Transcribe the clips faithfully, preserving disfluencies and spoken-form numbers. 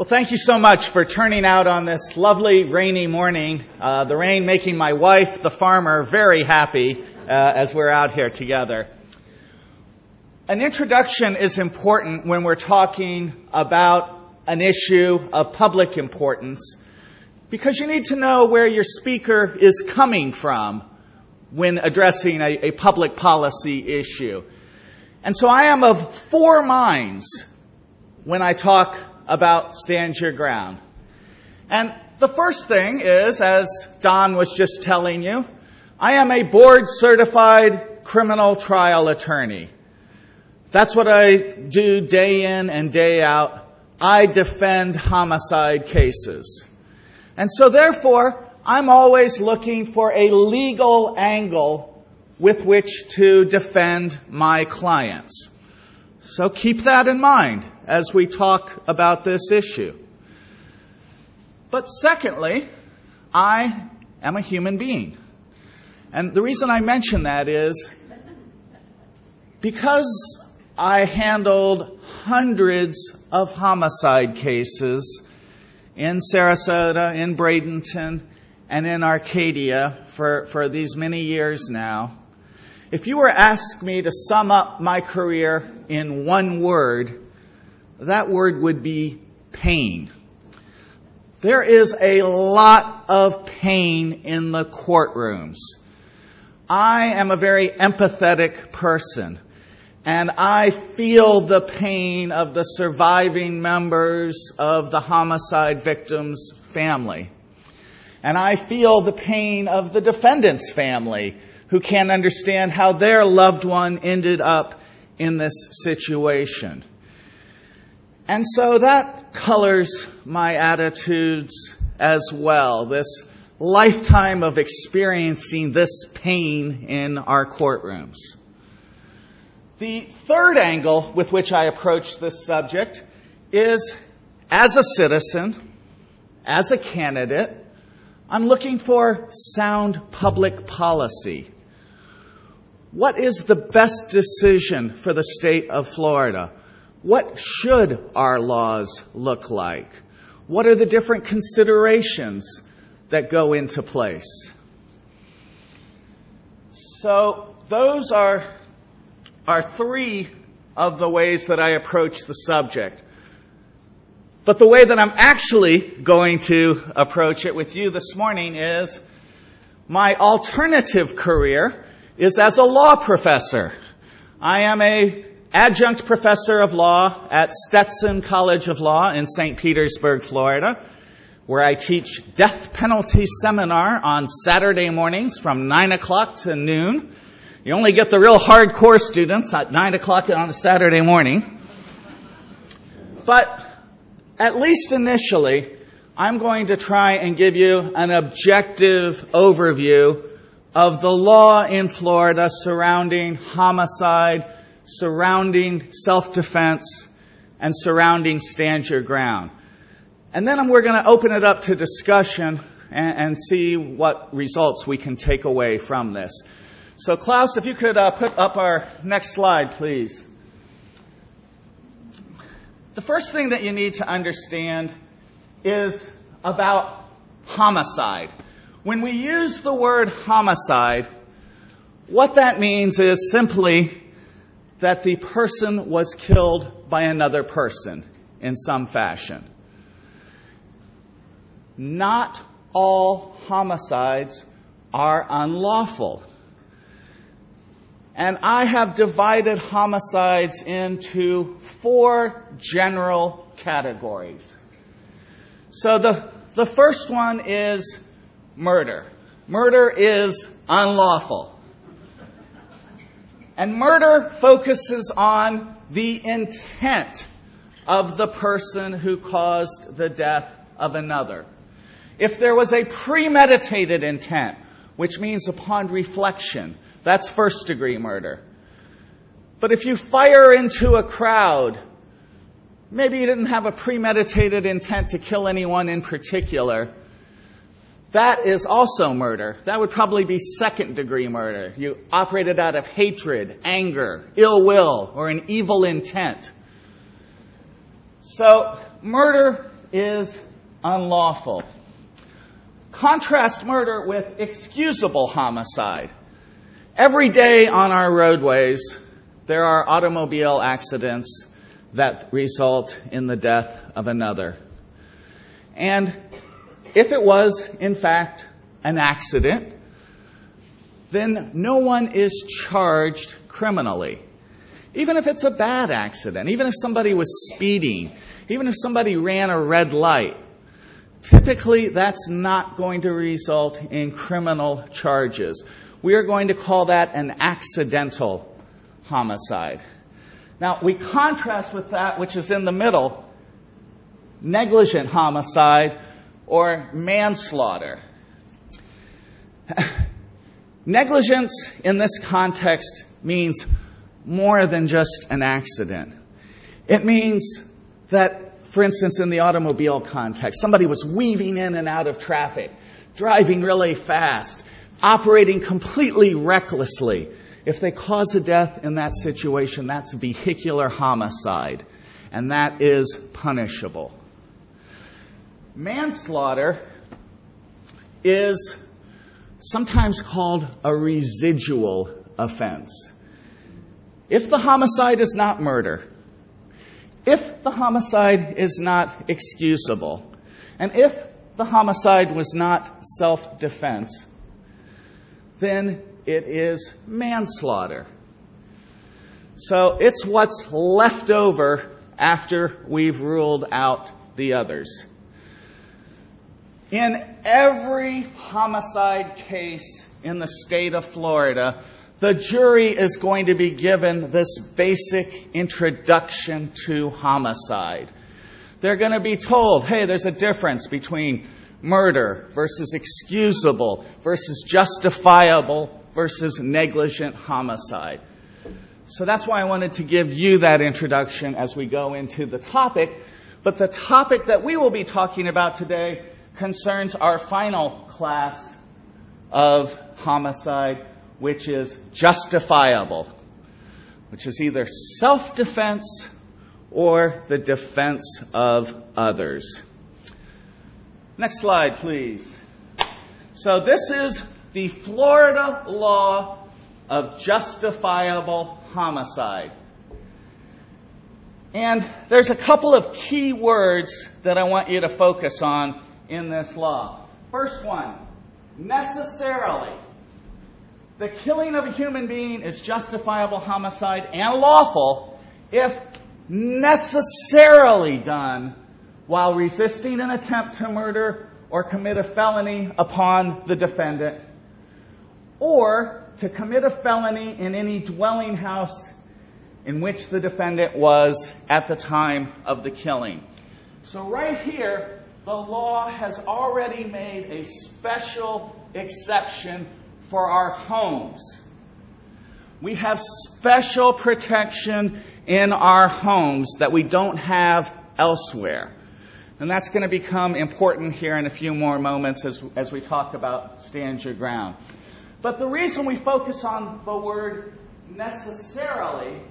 Well, thank you so much for turning out on this lovely rainy morning. Uh, the rain making my wife, the farmer, very happy uh, as we're out here together. An introduction is important when we're talking about an issue of public importance because you need to know where your speaker is coming from when addressing a, a public policy issue. And so I am of four minds when I talk about stand your ground. And the first thing is, as Don was just telling you, I am a board-certified criminal trial attorney. That's what I do day in and day out. I defend homicide cases. And so therefore, I'm always looking for a legal angle with which to defend my clients. So keep that in mind as we talk about this issue. But secondly, I am a human being. And the reason I mention that is because I handled hundreds of homicide cases in Sarasota, in Bradenton, and in Arcadia for, for these many years now. If you were asked me to sum up my career in one word, that word would be pain. There is a lot of pain in the courtrooms. I am a very empathetic person, and I feel the pain of the surviving members of the homicide victim's family. And I feel the pain of the defendant's family, who can't understand how their loved one ended up in this situation. And so that colors my attitudes as well, this lifetime of experiencing this pain in our courtrooms. The third angle with which I approach this subject is, as a citizen, as a candidate, I'm looking for sound public policy. What is the best decision for the state of Florida? What should our laws look like? What are the different considerations that go into place? So those are, are three of the ways that I approach the subject. But the way that I'm actually going to approach it with you this morning is my alternative career is as a law professor. I am an adjunct professor of law at Stetson College of Law in Saint Petersburg, Florida, where I teach death penalty seminar on Saturday mornings from nine o'clock to noon. You only get the real hardcore students at nine o'clock on a Saturday morning. But at least initially, I'm going to try and give you an objective overview of the law in Florida surrounding homicide, surrounding self-defense, and surrounding stand your ground. And then we're going to open it up to discussion and, and see what results we can take away from this. So Klaus, if you could uh, put up our next slide, please. The first thing that you need to understand is about homicide. When we use the word homicide, what that means is simply that the person was killed by another person in some fashion. Not all homicides are unlawful. And I have divided homicides into four general categories. So the, the first one is murder. Murder is unlawful. And murder focuses on the intent of the person who caused the death of another. If there was a premeditated intent, which means upon reflection, that's first-degree murder. But if you fire into a crowd, maybe you didn't have a premeditated intent to kill anyone in particular, that is also murder. That would probably be second-degree murder. You operated out of hatred, anger, ill will, or an evil intent. So murder is unlawful. Contrast murder with excusable homicide. Every day on our roadways, there are automobile accidents that result in the death of another. And if it was, in fact, an accident, then no one is charged criminally. Even if it's a bad accident, even if somebody was speeding, even if somebody ran a red light, typically that's not going to result in criminal charges. We are going to call that an accidental homicide. Now, we contrast with that which is in the middle, negligent homicide or manslaughter. Negligence in this context means more than just an accident. It means that, for instance, in the automobile context, somebody was weaving in and out of traffic, driving really fast, operating completely recklessly. If they cause a death in that situation, that's vehicular homicide, and that is punishable. Manslaughter is sometimes called a residual offense. If the homicide is not murder, if the homicide is not excusable, and if the homicide was not self-defense, then it is manslaughter. So it's what's left over after we've ruled out the others. In every homicide case in the state of Florida, the jury is going to be given this basic introduction to homicide. They're going to be told, hey, there's a difference between murder versus excusable versus justifiable versus negligent homicide. So that's why I wanted to give you that introduction as we go into the topic. But the topic that we will be talking about today concerns our final class of homicide, which is justifiable, which is either self-defense or the defense of others. Next slide, please. So this is the Florida law of justifiable homicide. And there's a couple of key words that I want you to focus on in this law. First one, necessarily. The killing of a human being is justifiable homicide and lawful if necessarily done while resisting an attempt to murder or commit a felony upon the defendant, or to commit a felony in any dwelling house in which the defendant was at the time of the killing. So right here, the law has already made a special exception for our homes. We have special protection in our homes that we don't have elsewhere. And that's going to become important here in a few more moments as, as we talk about stand your ground. But the reason we focus on the word necessarily,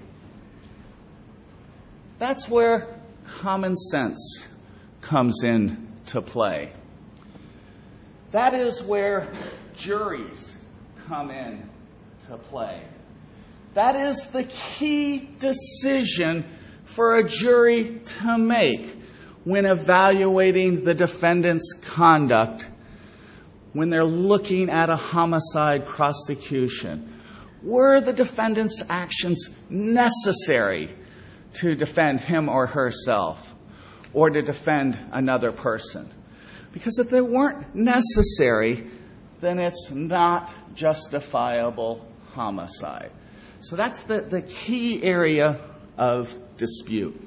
that's where common sense comes into play. That is where juries come in to play. That is the key decision for a jury to make when evaluating the defendant's conduct, when they're looking at a homicide prosecution. Were the defendant's actions necessary to defend him or herself or to defend another person? Because if they weren't necessary, then it's not justifiable homicide. So that's the, the key area of dispute.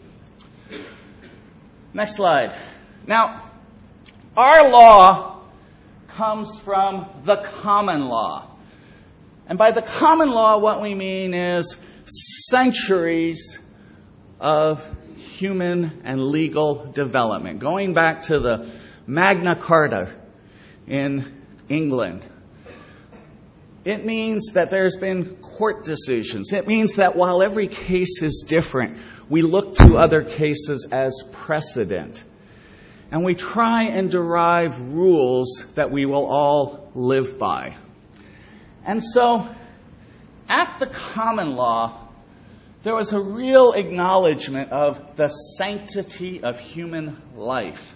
Next slide. Now, our law comes from the common law. And by the common law, what we mean is centuries of human and legal development, going back to the Magna Carta in England. It means that there's been court decisions. It means that while every case is different, we look to other cases as precedent. and we try and derive rules that we will all live by. And so, at the common law, there was a real acknowledgement of the sanctity of human life.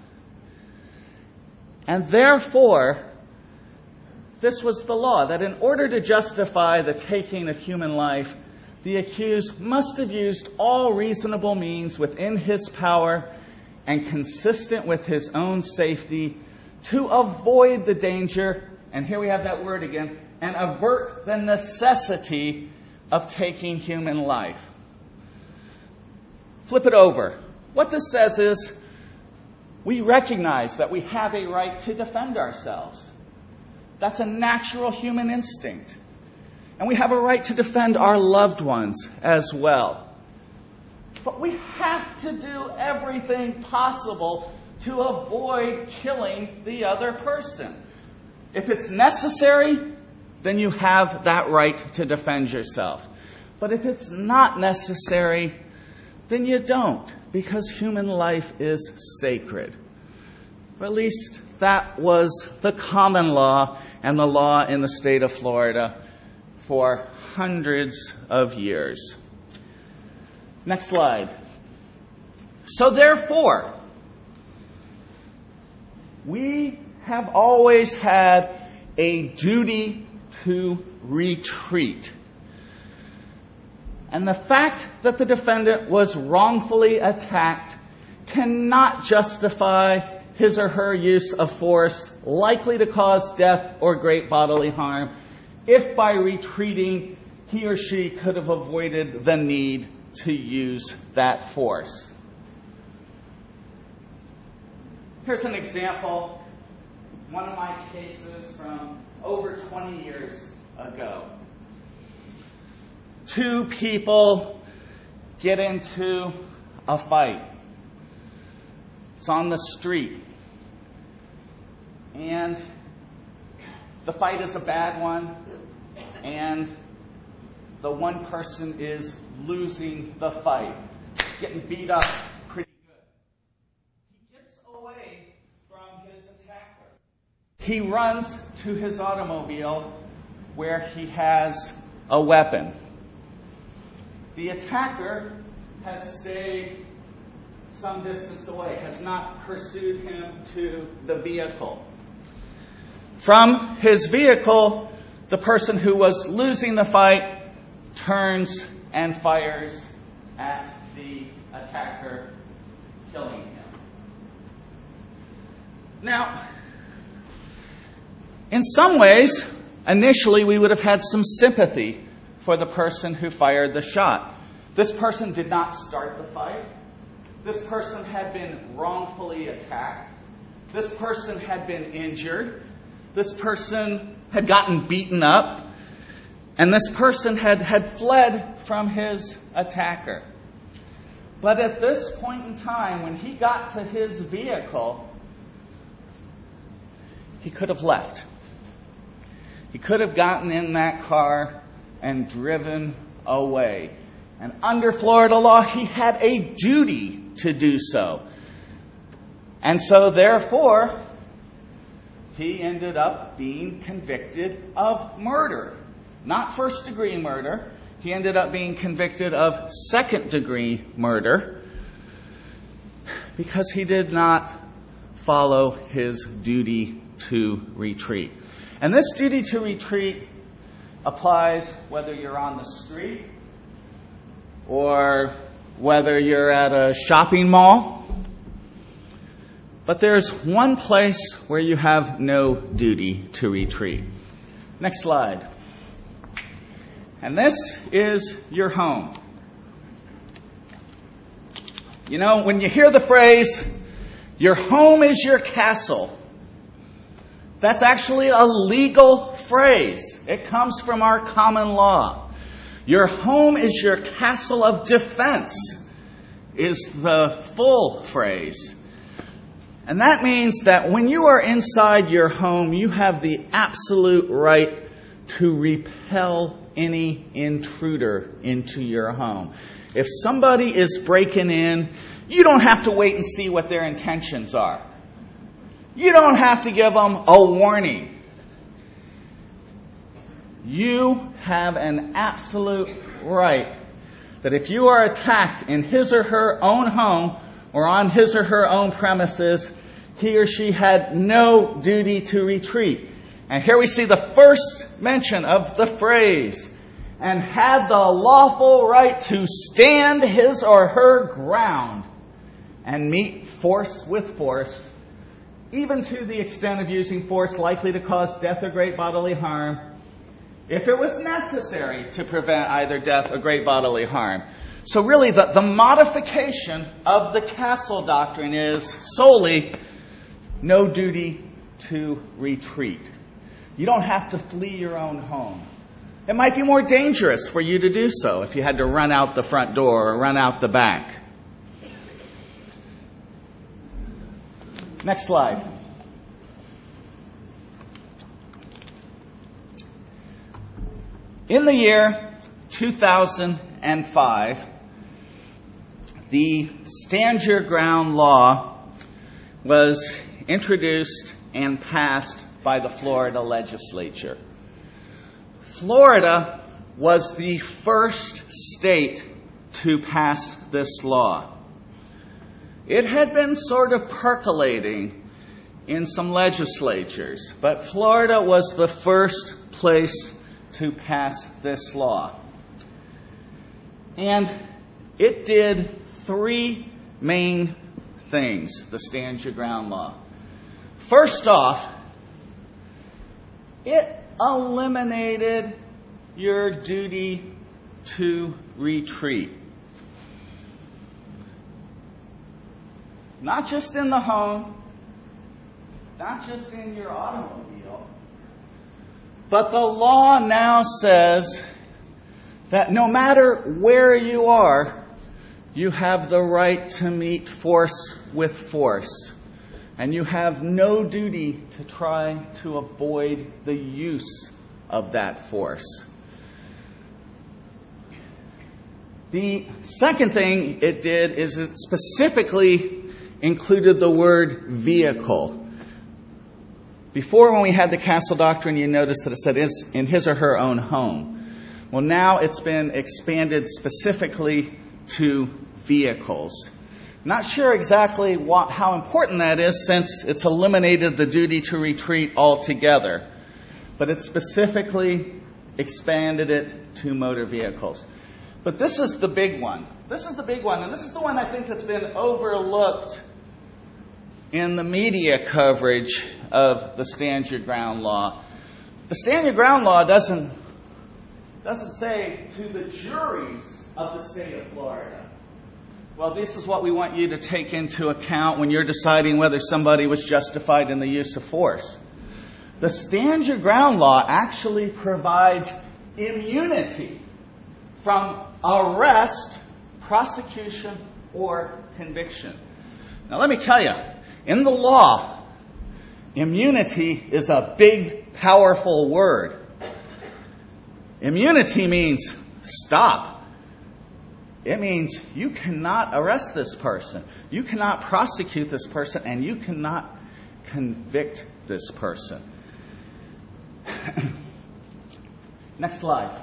And therefore, this was the law, that in order to justify the taking of human life, the accused must have used all reasonable means within his power and consistent with his own safety to avoid the danger, and here we have that word again, and avert the necessity of taking human life. Flip it over. What this says is, we recognize that we have a right to defend ourselves. That's a natural human instinct. And we have a right to defend our loved ones as well. But we have to do everything possible to avoid killing the other person. If it's necessary, then you have that right to defend yourself. But if it's not necessary, then you don't, because human life is sacred. Or at least that was the common law and the law in the state of Florida for hundreds of years. Next slide. So therefore, we have always had a duty to retreat. And the fact that the defendant was wrongfully attacked cannot justify his or her use of force likely to cause death or great bodily harm if by retreating he or she could have avoided the need to use that force. Here's an example, one of my cases from over twenty years ago. Two people get into a fight. It's on the street. And the fight is a bad one. And the one person is losing the fight, getting beat up pretty good. He gets away from his attacker. He runs to his automobile where he has a weapon. The attacker has stayed some distance away, has not pursued him to the vehicle. From his vehicle, the person who was losing the fight turns and fires at the attacker, killing him. Now, in some ways, initially we would have had some sympathy for the person who fired the shot. This person did not start the fight. This person had been wrongfully attacked. This person had been injured. This person had gotten beaten up. And this person had, had fled from his attacker. But at this point in time, when he got to his vehicle, he could have left. He could have gotten in that car and driven away. And under Florida law, he had a duty to do so. And so, therefore, he ended up being convicted of murder. Not first-degree murder. He ended up being convicted of second-degree murder because he did not follow his duty to retreat. And this duty to retreat applies whether you're on the street or whether you're at a shopping mall. But there's one place where you have no duty to retreat. Next slide. And this is your home. You know, when you hear the phrase, your home is your castle, that's actually a legal phrase. It comes from our common law. Your home is your castle of defense is the full phrase. And that means that when you are inside your home, you have the absolute right to repel any intruder into your home. If somebody is breaking in, you don't have to wait and see what their intentions are. You don't have to give them a warning. You have an absolute right that if you are attacked in his or her own home or on his or her own premises, he or she had no duty to retreat. And here we see the first mention of the phrase, and had the lawful right to stand his or her ground and meet force with force, even to the extent of using force likely to cause death or great bodily harm, if it was necessary to prevent either death or great bodily harm. So really, the, the modification of the Castle Doctrine is solely no duty to retreat. You don't have to flee your own home. It might be more dangerous for you to do so if you had to run out the front door or run out the back. Next slide. In the year two thousand five, the Stand Your Ground law was introduced and passed by the Florida legislature. Florida was the first state to pass this law. It had been sort of percolating in some legislatures, but Florida was the first place to pass this law. And it did three main things, the Stand Your Ground law. First off, it eliminated your duty to retreat. Not just in the home, not just in your automobile, but the law now says that no matter where you are, you have the right to meet force with force. And you have no duty to try to avoid the use of that force. The second thing it did is it specifically included the word vehicle. Before, when we had the Castle Doctrine, you noticed that it said in his or her own home. Well, now it's been expanded specifically to vehicles. Not sure exactly what, how important that is, since it's eliminated the duty to retreat altogether. But it specifically expanded it to motor vehicles. But this is the big one. This is the big one, and this is the one I think that's been overlooked in the media coverage of the Stand Your Ground law. The Stand Your Ground law doesn't, doesn't say to the juries of the state of Florida, well, this is what we want you to take into account when you're deciding whether somebody was justified in the use of force. The Stand Your Ground law actually provides immunity from arrest, prosecution, or conviction. Now, let me tell you, in the law, immunity is a big, powerful word. Immunity means stop. It means you cannot arrest this person, you cannot prosecute this person, and you cannot convict this person. Next slide.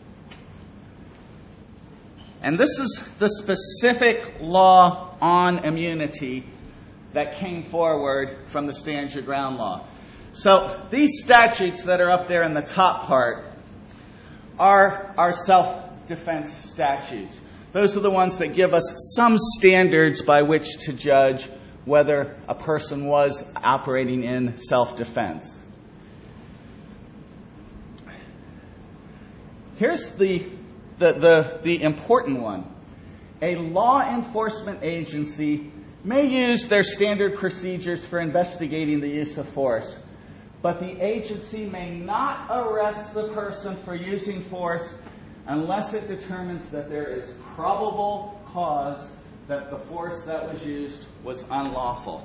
And this is the specific law on immunity that came forward from the Stand Your Ground law. So these statutes that are up there in the top part are our self-defense statutes. Those are the ones that give us some standards by which to judge whether a person was operating in self-defense. Here's the, the, the, the important one. A law enforcement agency may use their standard procedures for investigating the use of force, but the agency may not arrest the person for using force unless it determines that there is probable cause that the force that was used was unlawful.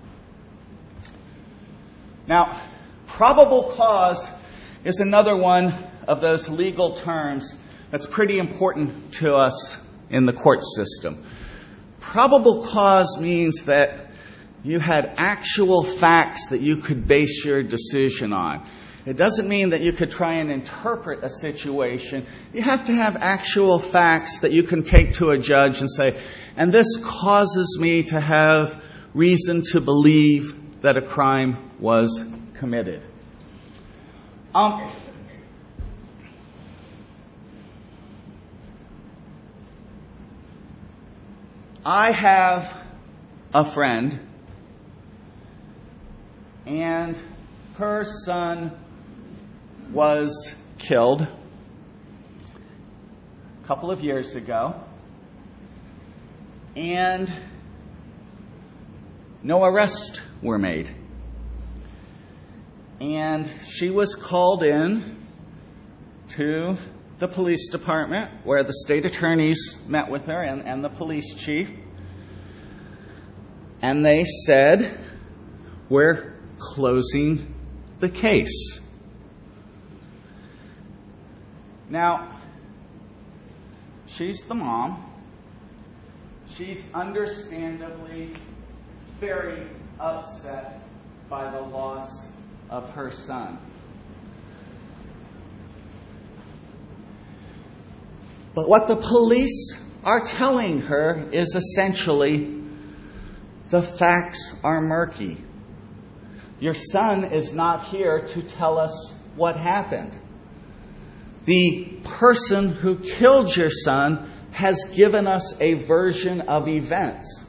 Now, probable cause is another one of those legal terms that's pretty important to us in the court system. Probable cause means that You had actual facts that you could base your decision on. It doesn't mean that you could try and interpret a situation. You have to have actual facts that you can take to a judge and say, and this causes me to have reason to believe that a crime was committed. Um, I have a friend, and her son was killed a couple of years ago, and no arrests were made. And she was called in to the police department, where the state attorneys met with her and, and the police chief. And they said, we're closing the case. Now, she's the mom. She's understandably very upset by the loss of her son. But what the police are telling her is essentially, the facts are murky. Your son is not here to tell us what happened. The person who killed your son has given us a version of events.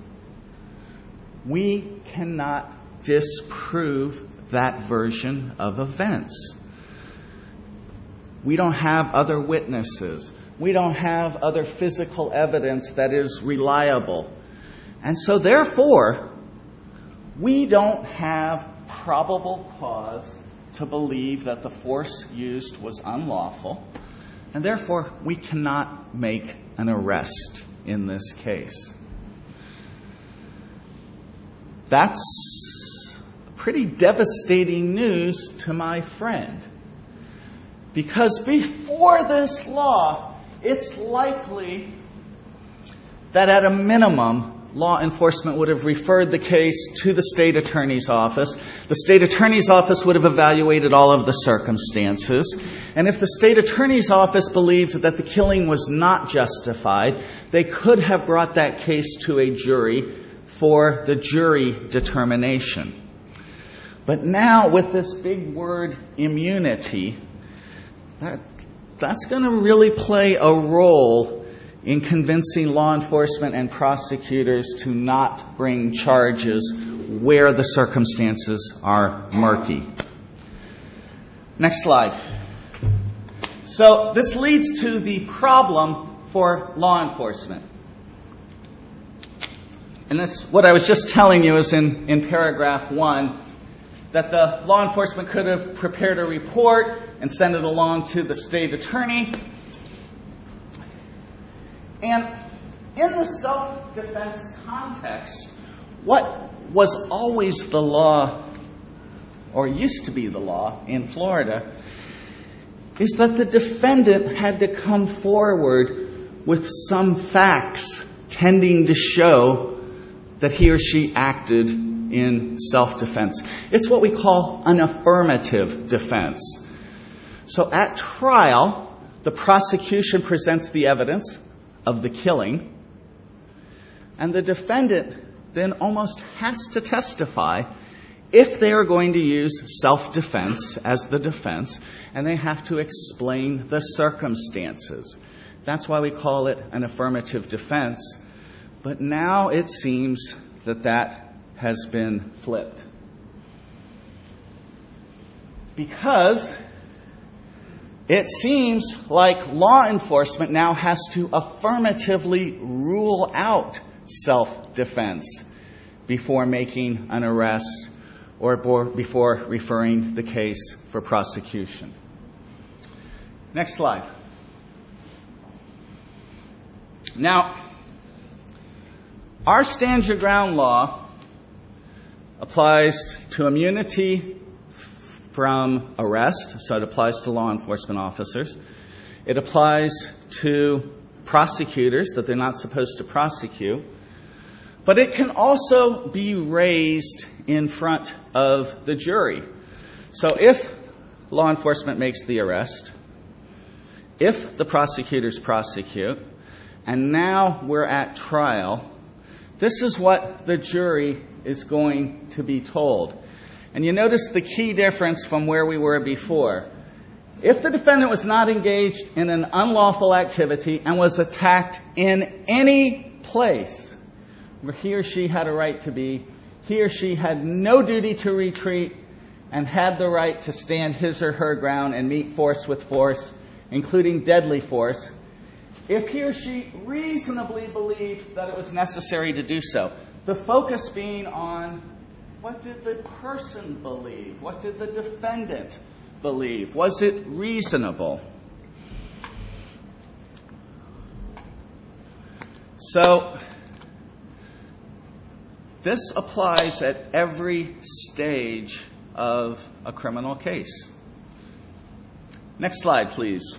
We cannot disprove that version of events. We don't have other witnesses. We don't have other physical evidence that is reliable. And so therefore, we don't have probable cause to believe that the force used was unlawful. And therefore, we cannot make an arrest in this case. That's pretty devastating news to my friend. Because before this law, it's likely that at a minimum, law enforcement would have referred the case to the state attorney's office. The state attorney's office would have evaluated all of the circumstances. And if the state attorney's office believed that the killing was not justified, they could have brought that case to a jury for the jury determination. But now with this big word immunity, that, that's going to really play a role in convincing law enforcement and prosecutors to not bring charges where the circumstances are murky. Next slide. So this leads to the problem for law enforcement. And this, what I was just telling you is in, in paragraph one, that the law enforcement could have prepared a report and sent it along to the state attorney. And in the self-defense context, what was always the law, or used to be the law in Florida, is that the defendant had to come forward with some facts tending to show that he or she acted in self-defense. It's what we call an affirmative defense. So at trial, the prosecution presents the evidence of the killing, and the defendant then almost has to testify if they are going to use self-defense as the defense, and they have to explain the circumstances. That's why we call it an affirmative defense. But now it seems that that has been flipped. Because it seems like law enforcement now has to affirmatively rule out self-defense before making an arrest or before referring the case for prosecution. Next slide. Now, our stand your ground law applies to immunity from arrest, so it applies to law enforcement officers. It applies to prosecutors, that they're not supposed to prosecute. But it can also be raised in front of the jury. So if law enforcement makes the arrest, if the prosecutors prosecute, and now we're at trial, this is what the jury is going to be told. And you notice the key difference from where we were before. If the defendant was not engaged in an unlawful activity and was attacked in any place where he or she had a right to be, he or she had no duty to retreat and had the right to stand his or her ground and meet force with force, including deadly force, if he or she reasonably believed that it was necessary to do so. The focus being on what did the person believe? What did the defendant believe? Was it reasonable? So, this applies at every stage of a criminal case. Next slide, please.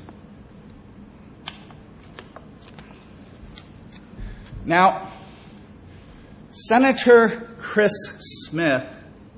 Now, Senator Chris Smith,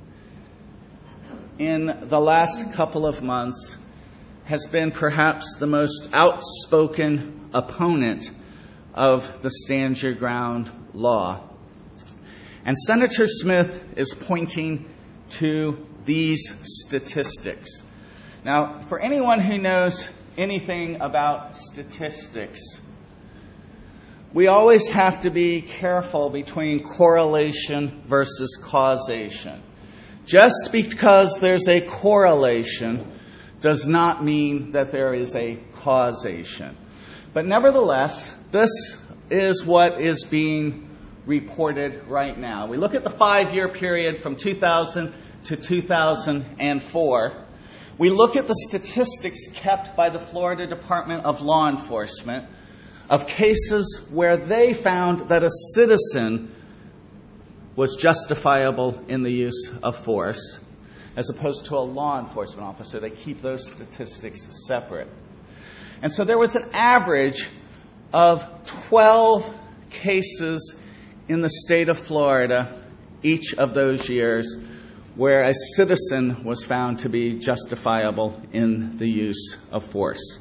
in the last couple of months, has been perhaps the most outspoken opponent of the Stand Your Ground law. And Senator Smith is pointing to these statistics. Now, for anyone who knows anything about statistics, we always have to be careful between correlation versus causation. Just because there's a correlation does not mean that there is a causation. But nevertheless, this is what is being reported right now. We look at the five-year period from two thousand to two thousand four. We look at the statistics kept by the Florida Department of Law Enforcement of cases where they found that a citizen was justifiable in the use of force, as opposed to a law enforcement officer. They keep those statistics separate. And so there was an average of twelve cases in the state of Florida each of those years where a citizen was found to be justifiable in the use of force.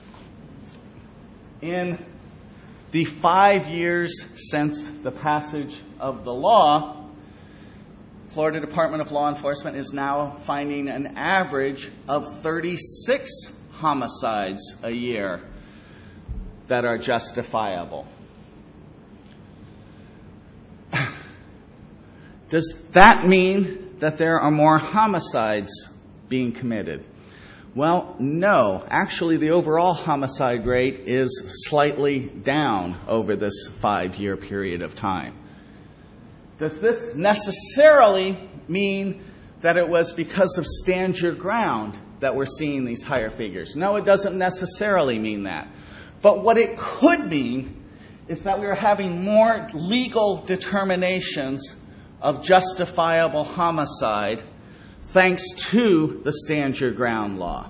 In the five years since the passage of the law, Florida Department of Law Enforcement is now finding an average of thirty-six homicides a year that are justifiable. Does that mean that there are more homicides being committed? Well, no. Actually, the overall homicide rate is slightly down over this five-year period of time. Does this necessarily mean that it was because of Stand Your Ground that we're seeing these higher figures? No, it doesn't necessarily mean that. But what it could mean is that we are having more legal determinations of justifiable homicide thanks to the Stand Your Ground law.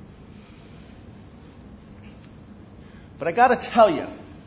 But I got to tell you,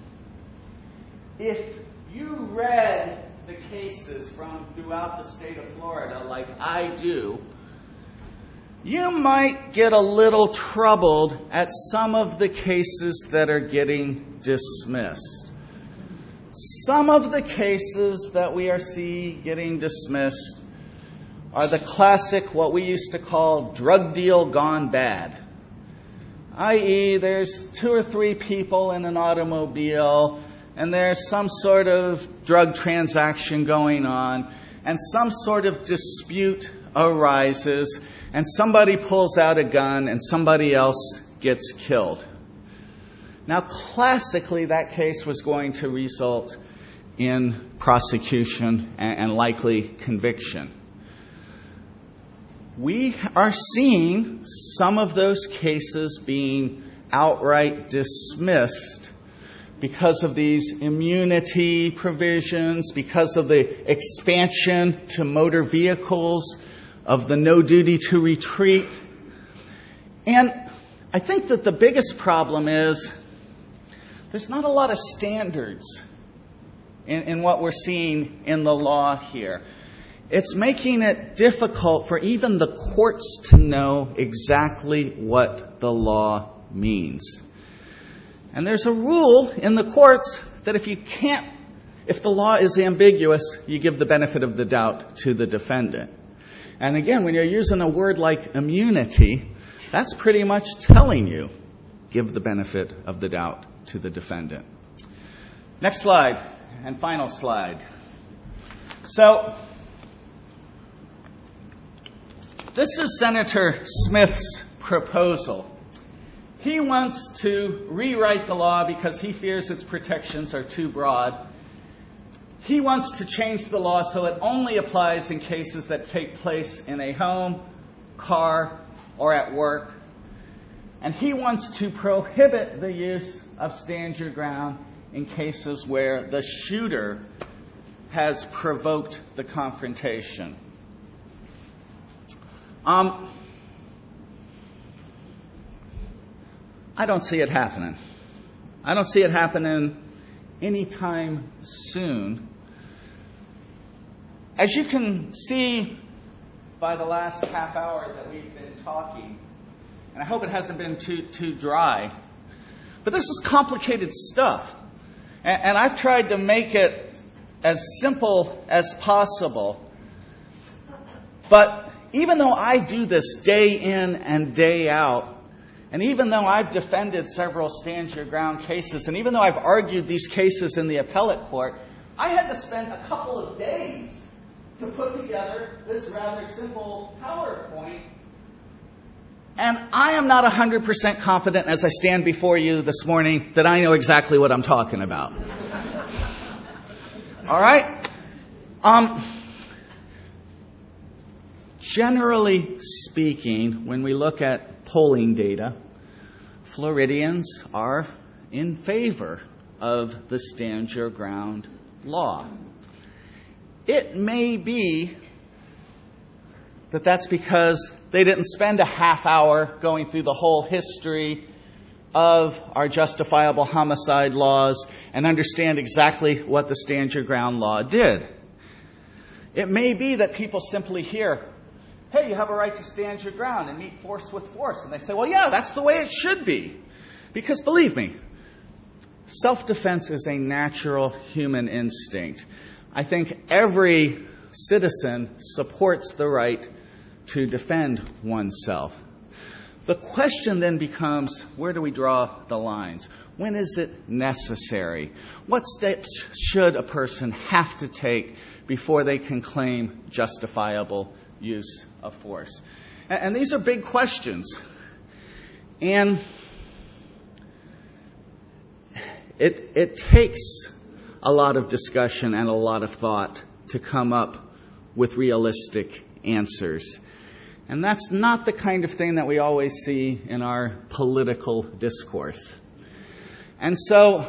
if you read the cases from throughout the state of Florida like I do, you might get a little troubled at some of the cases that are getting dismissed. Some of the cases that we are seeing getting dismissed are the classic, what we used to call drug deal gone bad. that is, there's two or three people in an automobile, and there's some sort of drug transaction going on, and some sort of dispute arises, and somebody pulls out a gun, and somebody else gets killed. Now, classically, that case was going to result in prosecution and likely conviction. We are seeing some of those cases being outright dismissed because of these immunity provisions, because of the expansion to motor vehicles, of the no duty to retreat. And I think that the biggest problem is there's not a lot of standards in, in what we're seeing in the law here. It's making it difficult for even the courts to know exactly what the law means. And there's a rule in the courts that if you can't, if the law is ambiguous, you give the benefit of the doubt to the defendant. And again, when you're using a word like immunity, that's pretty much telling you, give the benefit of the doubt to the defendant. Next slide, and final slide. So, this is Senator Smith's proposal. He wants to rewrite the law because he fears its protections are too broad. He wants to change the law so it only applies in cases that take place in a home, car, or at work. And he wants to prohibit the use of stand your ground in cases where the shooter has provoked the confrontation. Um, I don't see it happening. I don't see it happening anytime soon. As you can see by the last half hour that we've been talking, and I hope it hasn't been too too dry, but this is complicated stuff. And, and I've tried to make it as simple as possible. But even though I do this day in and day out, and even though I've defended several stand your ground cases, and even though I've argued these cases in the appellate court, I had to spend a couple of days to put together this rather simple PowerPoint. And I am not one hundred percent confident as I stand before you this morning that I know exactly what I'm talking about. All right? Um, generally speaking, when we look at polling data, Floridians are in favor of the stand your ground law. It may be that that's because they didn't spend a half hour going through the whole history of our justifiable homicide laws and understand exactly what the stand your ground law did. It may be that people simply hear, hey, you have a right to stand your ground and meet force with force. And they say, well, yeah, that's the way it should be. Because believe me, self-defense is a natural human instinct. I think every citizen supports the right to defend oneself. The question then becomes, where do we draw the lines? When is it necessary? What steps should a person have to take before they can claim justifiable use of force? And, and these are big questions. And it, it takes a lot of discussion and a lot of thought to come up with realistic answers. And that's not the kind of thing that we always see in our political discourse. And so,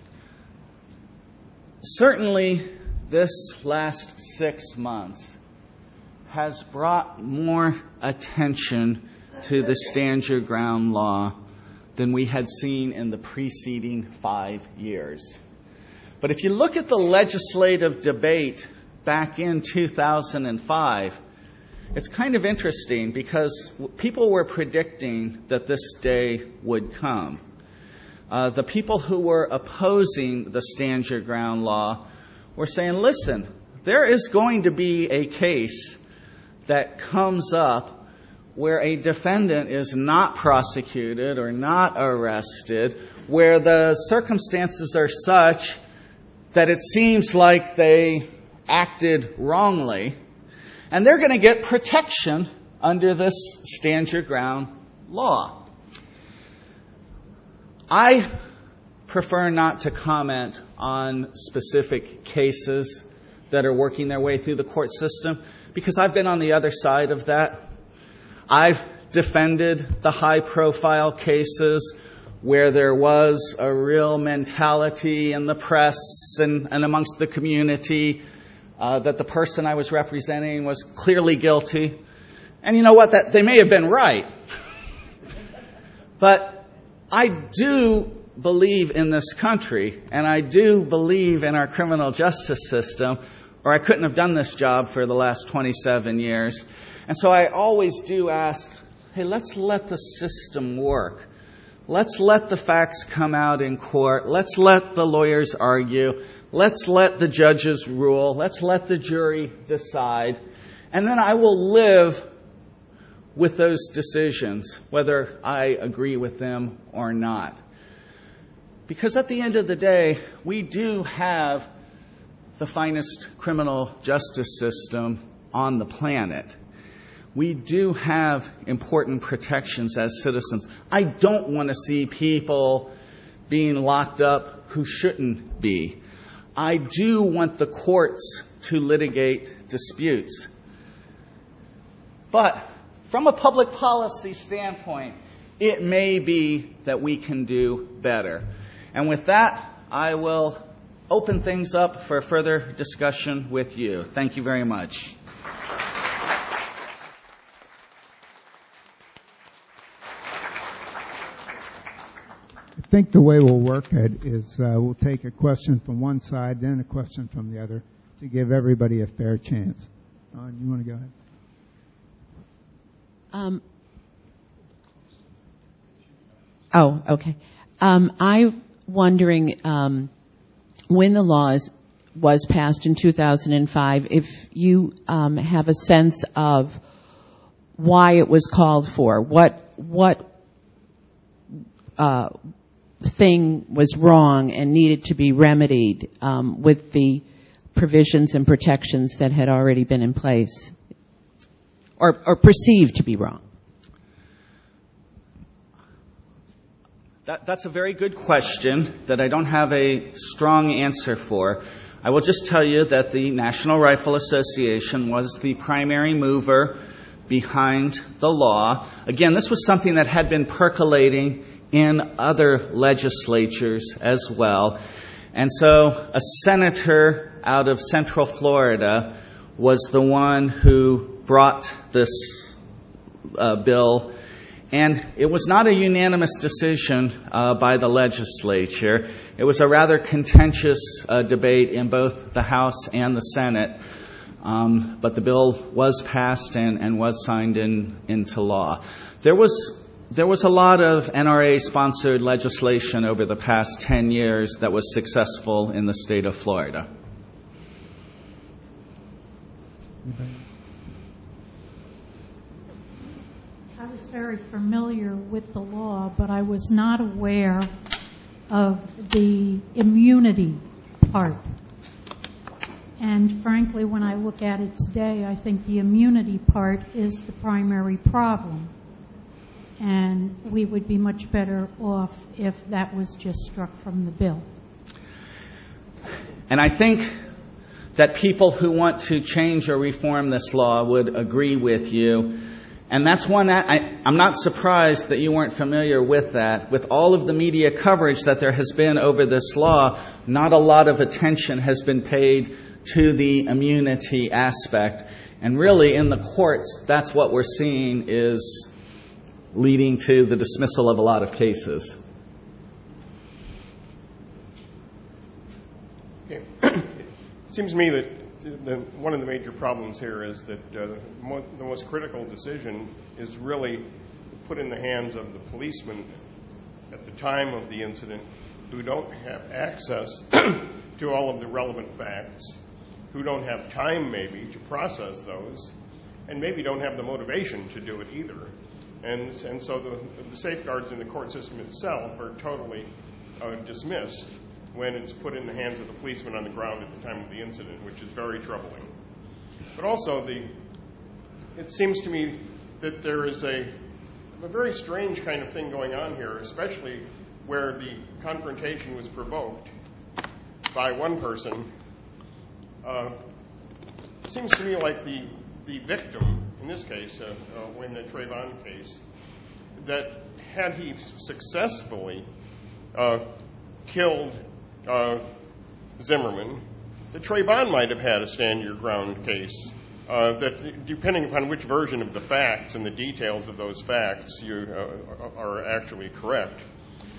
certainly, this last six months has brought more attention to the stand your ground law than we had seen in the preceding five years. But if you look at the legislative debate back in two thousand five, it's kind of interesting because people were predicting that this day would come. Uh, the people who were opposing the stand your ground law were saying, listen, there is going to be a case that comes up where a defendant is not prosecuted or not arrested, where the circumstances are such that it seems like they acted wrongly, and they're going to get protection under this stand your ground law. I prefer not to comment on specific cases that are working their way through the court system because I've been on the other side of that. I've defended the high-profile cases where there was a real mentality in the press and, and amongst the community uh, that the person I was representing was clearly guilty. And you know what? That they may have been right. But I do believe in this country, and I do believe in our criminal justice system, or I couldn't have done this job for the last twenty-seven years. And so I always do ask, hey, let's let the system work. Let's let the facts come out in court. Let's let the lawyers argue. Let's let the judges rule. Let's let the jury decide. And then I will live with those decisions, whether I agree with them or not. Because at the end of the day, we do have the finest criminal justice system on the planet. We do have important protections as citizens. I don't want to see people being locked up who shouldn't be. I do want the courts to litigate disputes. But from a public policy standpoint, it may be that we can do better. And with that, I will open things up for further discussion with you. Thank you very much. I think the way we'll work it is uh, we'll take a question from one side, then a question from the other, to give everybody a fair chance. Don, you want to go ahead? Um, oh, okay. Um, I'm wondering, um, when the law is, was passed in two thousand five, if you um, have a sense of why it was called for, what what uh, thing was wrong and needed to be remedied um, with the provisions and protections that had already been in place, or, or perceived to be wrong. That, that's a very good question that I don't have a strong answer for. I will just tell you that the National Rifle Association was the primary mover behind the law. Again, this was something that had been percolating in other legislatures as well. And so a senator out of Central Florida was the one who brought this uh, bill. And it was not a unanimous decision uh, by the legislature. It was a rather contentious uh, debate in both the House and the Senate. Um, but the bill was passed and, and was signed in, into law. There was there was a lot of N R A-sponsored legislation over the past ten years that was successful in the state of Florida. I was very familiar with the law, but I was not aware of the immunity part. And frankly, when I look at it today, I think the immunity part is the primary problem. And we would be much better off if that was just struck from the bill. And I think that people who want to change or reform this law would agree with you. And that's one that I, I'm not surprised that you weren't familiar with that. With all of the media coverage that there has been over this law, not a lot of attention has been paid to the immunity aspect. And really, in the courts, that's what we're seeing is leading to the dismissal of a lot of cases. Okay. It seems to me that the, one of the major problems here is that uh, mo- the most critical decision is really put in the hands of the policemen at the time of the incident, who don't have access to all of the relevant facts, who don't have time maybe to process those, and maybe don't have the motivation to do it either. And, and so the, the safeguards in the court system itself are totally uh, dismissed when it's put in the hands of the policeman on the ground at the time of the incident, which is very troubling. But also, the it seems to me that there is a, a very strange kind of thing going on here, especially where the confrontation was provoked by one person. Uh, it seems to me like the, the victim, in this case, uh, uh, in the Trayvon case, that had he successfully uh, killed uh, Zimmerman, that Trayvon might have had a stand your ground case. Uh, that depending upon which version of the facts and the details of those facts you uh, are actually correct,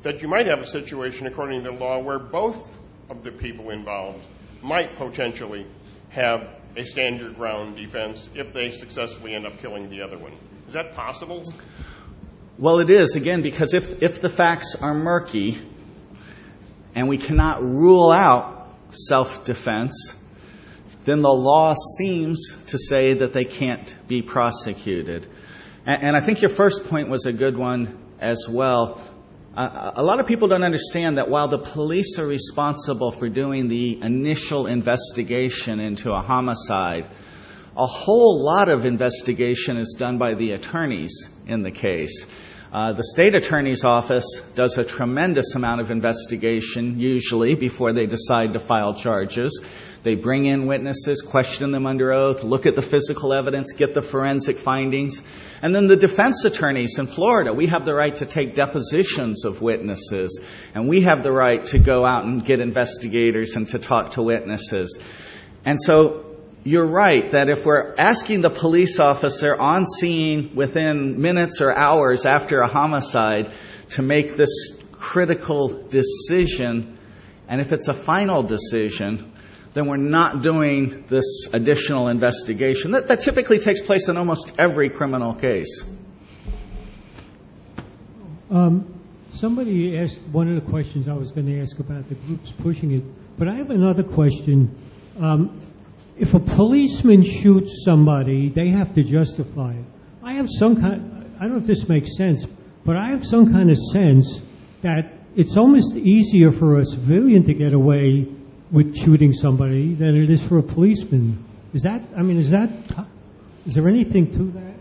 that you might have a situation, according to the law, where both of the people involved might potentially have a stand your ground defense if they successfully end up killing the other one. Is that possible? Well, it is, again, because if, if the facts are murky and we cannot rule out self-defense, then the law seems to say that they can't be prosecuted. And, and I think your first point was a good one as well. Uh, a lot of people don't understand that while the police are responsible for doing the initial investigation into a homicide, a whole lot of investigation is done by the attorneys in the case. Uh, the state attorney's office does a tremendous amount of investigation, usually, before they decide to file charges. They bring in witnesses, question them under oath, look at the physical evidence, get the forensic findings. And then the defense attorneys in Florida, we have the right to take depositions of witnesses, and we have the right to go out and get investigators and to talk to witnesses. And so you're right that if we're asking the police officer on scene within minutes or hours after a homicide to make this critical decision, and if it's a final decision, then we're not doing this additional investigation. That, that typically takes place in almost every criminal case. Um, somebody asked one of the questions I was going to ask about the groups pushing it, but I have another question. Um, if a policeman shoots somebody, they have to justify it. I have some kind, I don't know if this makes sense, but I have some kind of sense that it's almost easier for a civilian to get away with shooting somebody than it is for a policeman. Is that, I mean, is that, is there anything to that?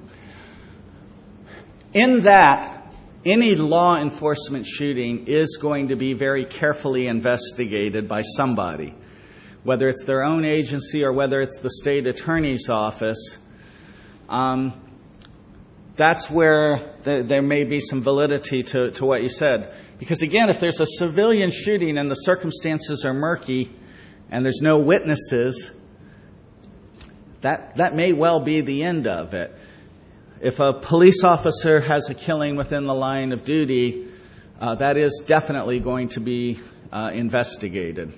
In that, any law enforcement shooting is going to be very carefully investigated by somebody, whether it's their own agency or whether it's the state attorney's office. Um, that's where the, there may be some validity to, to what you said. Because again, if there's a civilian shooting and the circumstances are murky and there's no witnesses, that that may well be the end of it. If a police officer has a killing within the line of duty, uh, that is definitely going to be uh, investigated.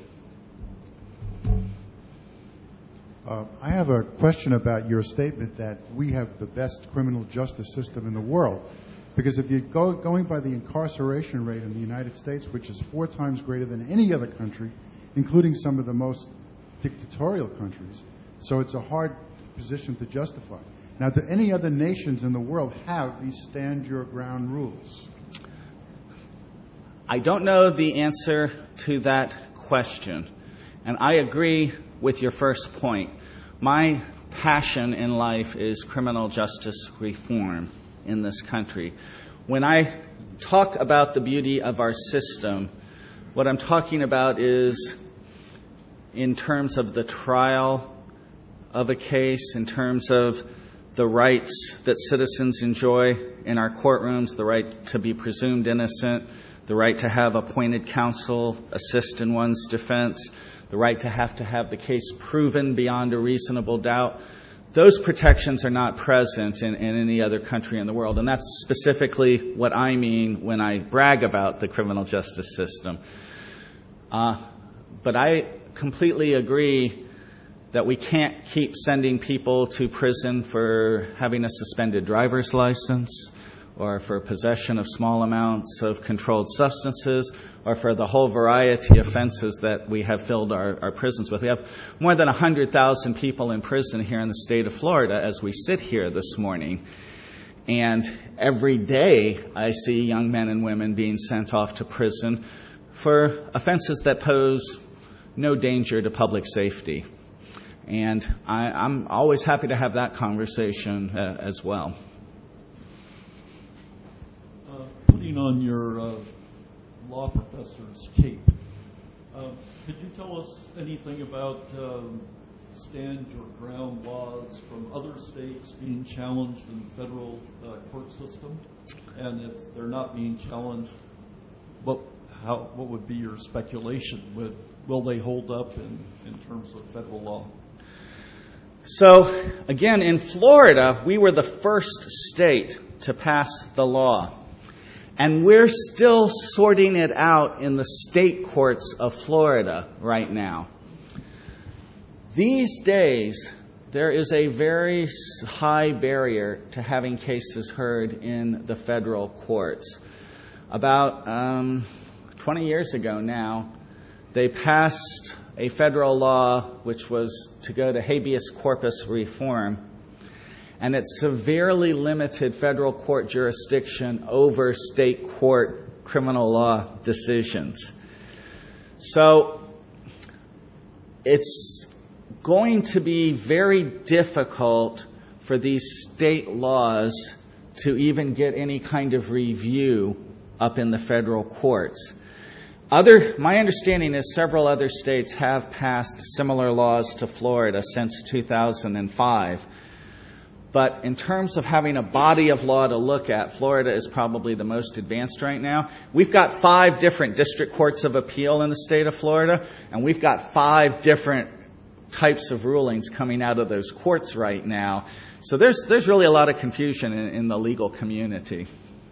Uh, I have a question about your statement that we have the best criminal justice system in the world. Because if you're go, going by the incarceration rate in the United States, which is four times greater than any other country, including some of the most dictatorial countries, so it's a hard position to justify. Now, do any other nations in the world have these stand-your-ground rules? I don't know the answer to that question. And I agree with your first point. My passion in life is criminal justice reform in this country. When I talk about the beauty of our system, what I'm talking about is in terms of the trial of a case, in terms of the rights that citizens enjoy in our courtrooms, the right to be presumed innocent, the right to have appointed counsel assist in one's defense, the right to have to have the case proven beyond a reasonable doubt. Those protections are not present in, in any other country in the world. And that's specifically what I mean when I brag about the criminal justice system. Uh, but I completely agree that we can't keep sending people to prison for having a suspended driver's license, or for possession of small amounts of controlled substances, or for the whole variety of offenses that we have filled our, our prisons with. We have more than one hundred thousand people in prison here in the state of Florida as we sit here this morning. And every day I see young men and women being sent off to prison for offenses that pose no danger to public safety. And I, I'm always happy to have that conversation uh, as well. Putting on your uh, law professor's cape, uh, could you tell us anything about um, stand your ground laws from other states being challenged in the federal uh, court system? And if they're not being challenged, what how what would be your speculation? With, will they hold up in, in terms of federal law? So, again, in Florida, we were the first state to pass the law. And we're still sorting it out in the state courts of Florida right now. These days, there is a very high barrier to having cases heard in the federal courts. About um, twenty years ago now, they passed a federal law which was to go to habeas corpus reform, and it severely limited federal court jurisdiction over state court criminal law decisions. So it's going to be very difficult for these state laws to even get any kind of review up in the federal courts. Other, my understanding is several other states have passed similar laws to Florida since two thousand five. But in terms of having a body of law to look at, Florida is probably the most advanced right now. We've got five different district courts of appeal in the state of Florida, and we've got five different types of rulings coming out of those courts right now. So there's there's really a lot of confusion in, in the legal community.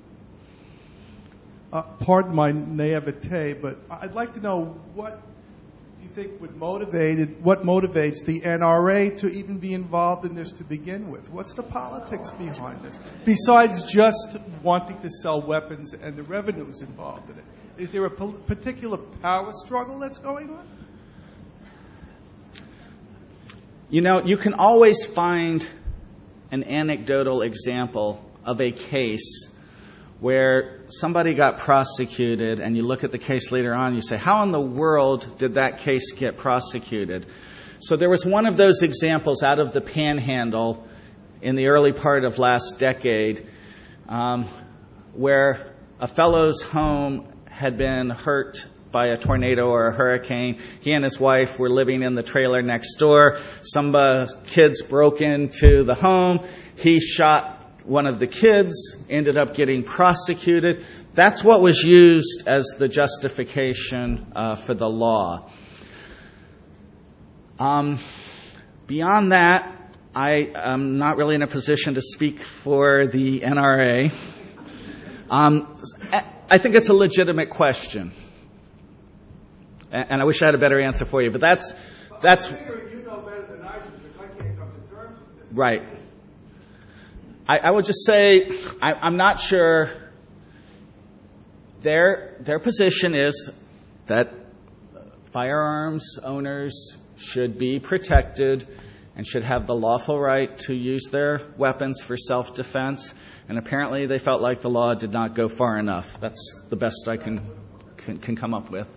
Uh, pardon my naivete, but I'd like to know what do you think would motivate it, what motivates the N R A to even be involved in this to begin with? What's the politics behind this, besides just wanting to sell weapons and the revenues involved in it? Is there a pol- particular power struggle that's going on? You know, you can always find an anecdotal example of a case where somebody got prosecuted, and you look at the case later on, you say, how in the world did that case get prosecuted? So there was one of those examples out of the Panhandle in the early part of last decade um, where a fellow's home had been hurt by a tornado or a hurricane. He and his wife were living in the trailer next door. Some uh, kids broke into the home. He shot one of the kids, ended up getting prosecuted. That's what was used as the justification uh, for the law. Um, beyond that, I am not really in a position to speak for the N R A. Um, I think it's a legitimate question. And I wish I had a better answer for you, but that's that's I figure you know better than I do because I can't come to terms with this. Right. I, I would just say I, I'm not sure. Their their position is that firearms owners should be protected and should have the lawful right to use their weapons for self-defense. And apparently, they felt like the law did not go far enough. That's the best I can can, can come up with.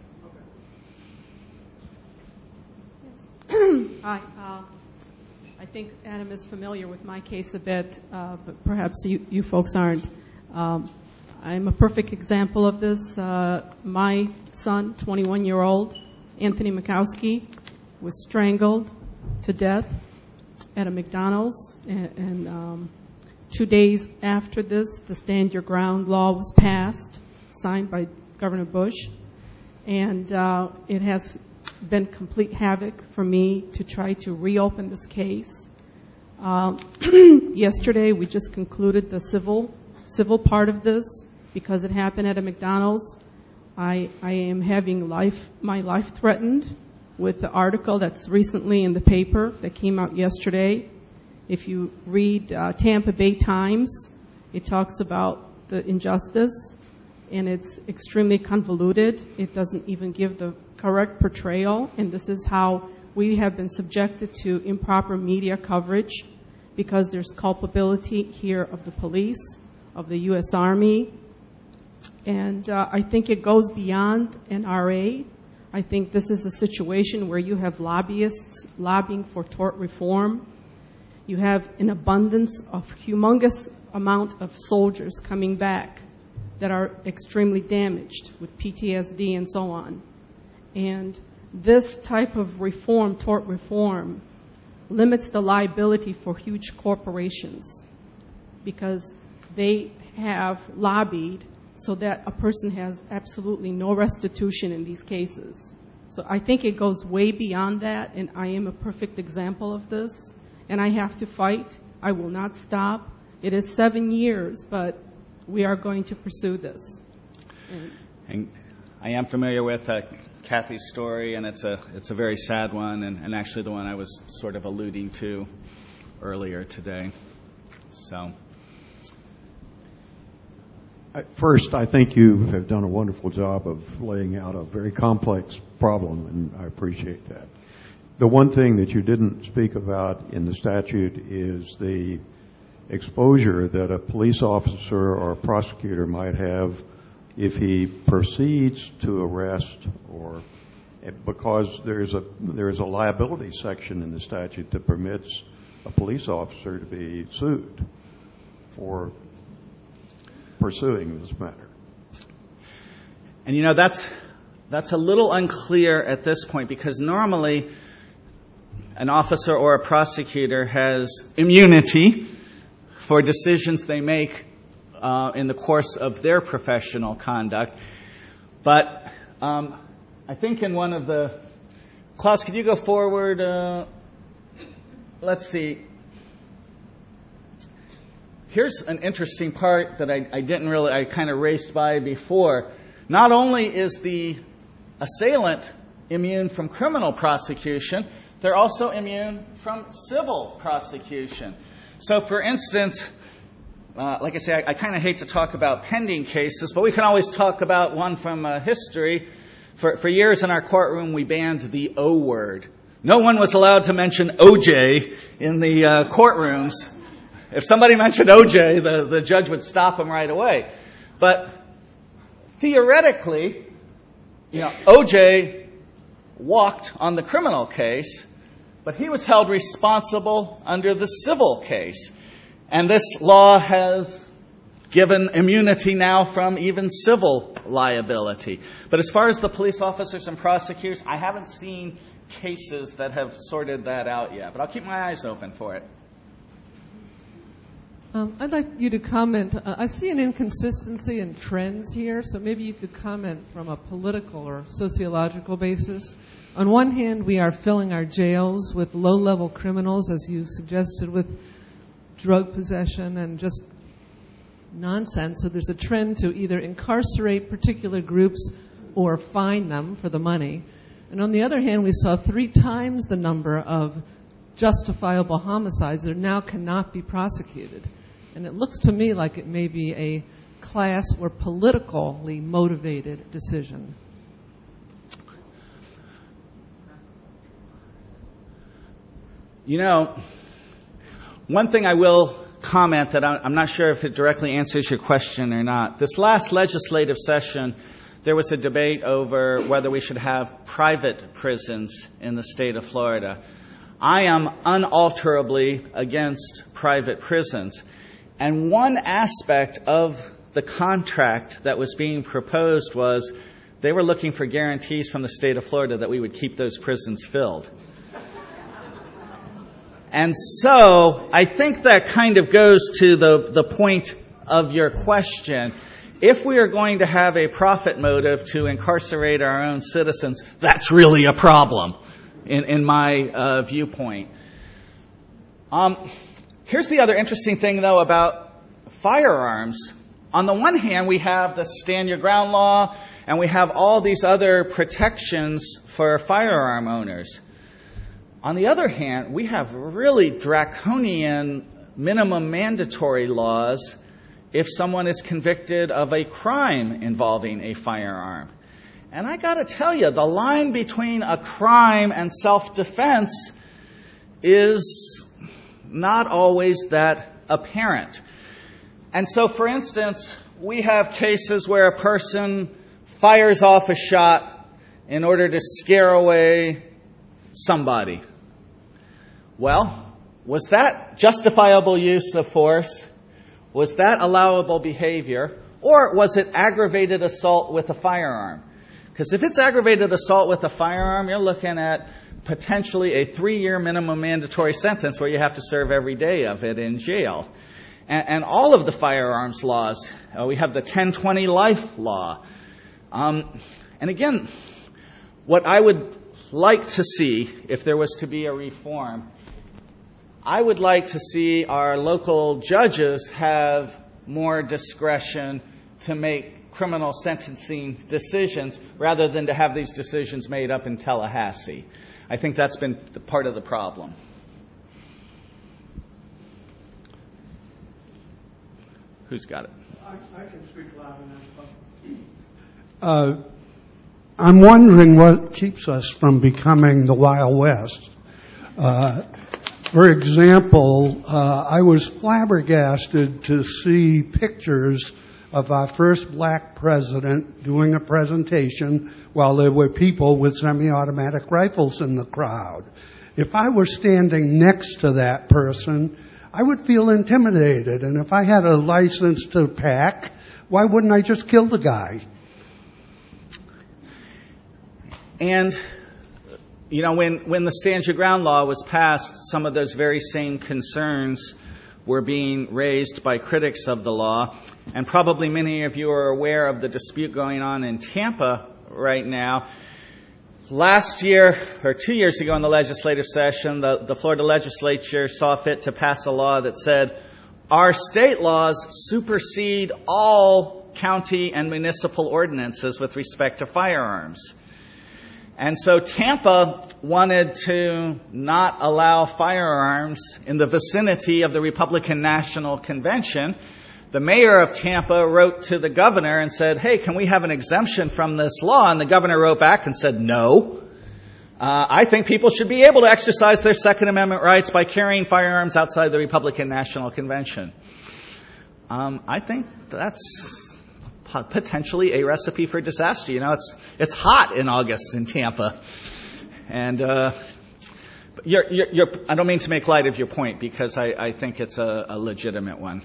Hi. Uh, I think Adam is familiar with my case a bit, uh, but perhaps you, you folks aren't. Um, I'm a perfect example of this. Uh, my son, twenty-one-year-old Anthony Mikowski, was strangled to death at a McDonald's. And, and um, two days after this, the Stand Your Ground law was passed, signed by Governor Bush. And uh, it has been complete havoc for me to try to reopen this case. Um, yesterday, we just concluded the civil civil part of this because it happened at a McDonald's. I, I am having life my life threatened with the article that's recently in the paper that came out yesterday. If you read uh, Tampa Bay Times, it talks about the injustice, and it's extremely convoluted. It doesn't even give the correct portrayal, and this is how we have been subjected to improper media coverage because there's culpability here of the police, of the U S Army, and uh, I think it goes beyond N R A. I think this is a situation where you have lobbyists lobbying for tort reform. You have an abundance of humongous amount of soldiers coming back that are extremely damaged with P T S D and so on. And this type of reform, tort reform, limits the liability for huge corporations because they have lobbied so that a person has absolutely no restitution in these cases. So I think it goes way beyond that, and I am a perfect example of this. And I have to fight. I will not stop. It is seven years, but we are going to pursue this. And And I am familiar with uh, Kathy's story, and it's a it's a very sad one, and, and actually the one I was sort of alluding to earlier today. So, first, I think you have done a wonderful job of laying out a very complex problem, and I appreciate that. The one thing that you didn't speak about in the statute is the exposure that a police officer or a prosecutor might have if he proceeds to arrest, or because there's a there's a liability section in the statute that permits a police officer to be sued for pursuing this matter. And you know, that's that's a little unclear at this point, because normally an officer or a prosecutor has immunity for decisions they make uh, in the course of their professional conduct. But um, I think in one of the... Klaus, could you go forward? Uh, let's see. Here's an interesting part that I, I didn't really... I kind of raced by before. Not only is the assailant immune from criminal prosecution, they're also immune from civil prosecution. So, for instance, uh, like I say, I, I kind of hate to talk about pending cases, but we can always talk about one from uh, history. For, for years in our courtroom, we banned the O word. No one was allowed to mention O J in the uh, courtrooms. If somebody mentioned O J, the, the judge would stop them right away. But theoretically, you know, O J walked on the criminal case, but he was held responsible under the civil case. And this law has given immunity now from even civil liability. But as far as the police officers and prosecutors, I haven't seen cases that have sorted that out yet. But I'll keep my eyes open for it. Um, I'd like you to comment. Uh, I see an inconsistency in trends here, so maybe you could comment from a political or sociological basis. On one hand, we are filling our jails with low-level criminals, as you suggested, with drug possession and just nonsense. So there's a trend to either incarcerate particular groups or fine them for the money. And on the other hand, we saw three times the number of justifiable homicides that now cannot be prosecuted. And it looks to me like it may be a class or politically motivated decision. You know, one thing I will comment that I'm not sure if it directly answers your question or not. This last legislative session, there was a debate over whether we should have private prisons in the state of Florida. I am unalterably against private prisons. And one aspect of the contract that was being proposed was they were looking for guarantees from the state of Florida that we would keep those prisons filled. And so I think that kind of goes to the, the point of your question. If we are going to have a profit motive to incarcerate our own citizens, that's really a problem in, in my uh, viewpoint. Um, here's the other interesting thing, though, about firearms. On the one hand, we have the Stand Your Ground law, and we have all these other protections for firearm owners. On the other hand, we have really draconian minimum mandatory laws if someone is convicted of a crime involving a firearm. And I got to tell you, the line between a crime and self-defense is not always that apparent. And so, for instance, we have cases where a person fires off a shot in order to scare away somebody. Well, was that justifiable use of force? Was that allowable behavior? Or was it aggravated assault with a firearm? Because if it's aggravated assault with a firearm, you're looking at potentially a three-year minimum mandatory sentence where you have to serve every day of it in jail. And, and all of the firearms laws, uh, we have the ten twenty life law. Um, and again, what I would like to see, if there was to be a reform, I would like to see our local judges have more discretion to make criminal sentencing decisions rather than to have these decisions made up in Tallahassee. I think that's been the part of the problem. Who's got it? I, I can speak loud enough. Uh, I'm wondering what keeps us from becoming the Wild West. Uh, for example, uh, I was flabbergasted to see pictures of our first black president doing a presentation while there were people with semi-automatic rifles in the crowd. If I were standing next to that person, I would feel intimidated. And if I had a license to pack, why wouldn't I just kill the guy? And, you know, when, when the Stand Your Ground law was passed, some of those very same concerns were being raised by critics of the law. And probably many of you are aware of the dispute going on in Tampa right now. Last year, or two years ago in the legislative session, the, the Florida legislature saw fit to pass a law that said, our state laws supersede all county and municipal ordinances with respect to firearms. And so Tampa wanted to not allow firearms in the vicinity of the Republican National Convention. The mayor of Tampa wrote to the governor and said, hey, can we have an exemption from this law? And the governor wrote back and said, no. Uh, I think people should be able to exercise their Second Amendment rights by carrying firearms outside the Republican National Convention. Um, I think that's potentially a recipe for disaster. You know, it's it's hot in August in Tampa. And uh, you're, you're, you're, I don't mean to make light of your point, because I, I think it's a, a legitimate one.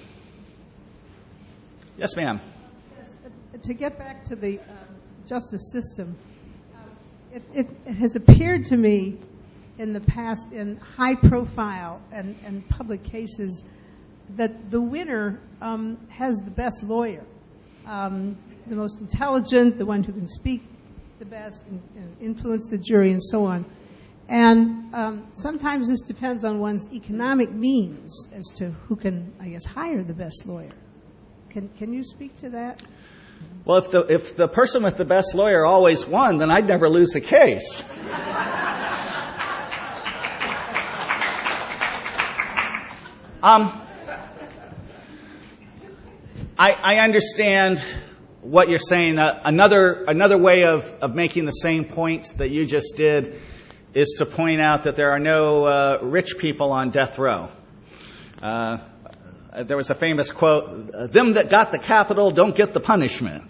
Yes, ma'am. Yes, to get back to the uh, justice system, uh, it, it, it has appeared to me in the past in high-profile and, and public cases that the winner um, has the best lawyer, um, the most intelligent, the one who can speak the best and, and influence the jury and so on. And um, sometimes this depends on one's economic means as to who can, I guess, hire the best lawyer. Can can you speak to that? Well, if the if the person with the best lawyer always won, then I'd never lose a case. um, I I understand what you're saying. Uh, another another way of, of making the same point that you just did is to point out that there are no uh, rich people on death row. Uh, There was a famous quote, them that got the capital don't get the punishment.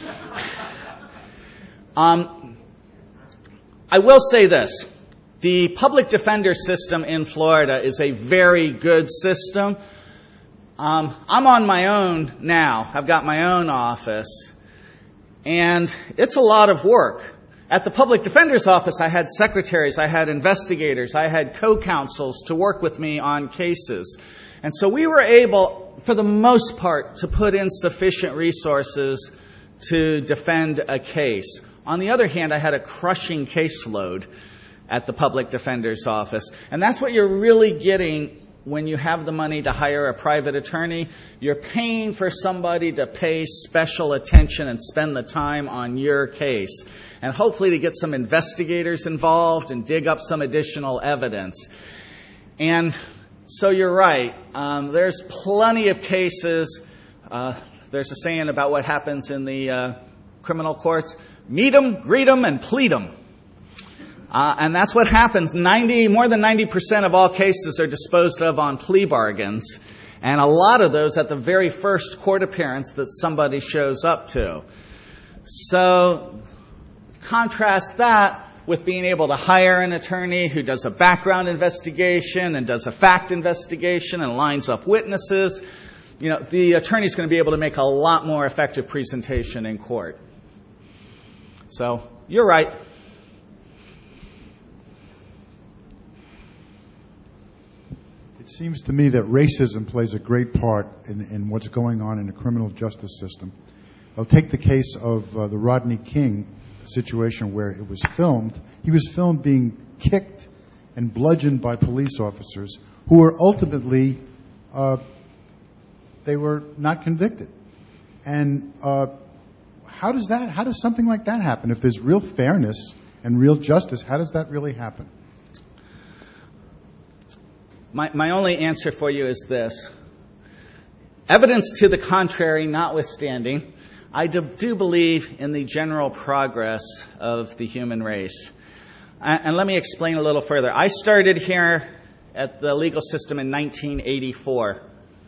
um, I will say this. The public defender system in Florida is a very good system. Um, I'm on my own now. I've got my own office. And it's a lot of work. At the public defender's office, I had secretaries, I had investigators, I had co-counsels to work with me on cases. And so we were able, for the most part, to put in sufficient resources to defend a case. On the other hand, I had a crushing caseload at the public defender's office. And that's what you're really getting when you have the money to hire a private attorney. You're paying for somebody to pay special attention and spend the time on your case. And hopefully to get some investigators involved and dig up some additional evidence. And so you're right. Um, there's plenty of cases. Uh, there's a saying about what happens in the uh, criminal courts. Meet 'em, greet 'em, and plead 'em. Uh, and that's what happens. ninety, more than ninety percent of all cases are disposed of on plea bargains. And a lot of those at the very first court appearance that somebody shows up to. So contrast that with being able to hire an attorney who does a background investigation and does a fact investigation and lines up witnesses. You know, the attorney's going to be able to make a lot more effective presentation in court. So, you're right. It seems to me that racism plays a great part in, in what's going on in the criminal justice system. I'll take the case of uh, the Rodney King situation where it was filmed. He was filmed being kicked and bludgeoned by police officers who were ultimately, uh, they were not convicted. And uh, how does that, how does something like that happen? If there's real fairness and real justice, how does that really happen? My, my only answer for you is this. Evidence to the contrary notwithstanding, I do, do believe in the general progress of the human race. And, and let me explain a little further. I started here at the legal system in nineteen eighty-four.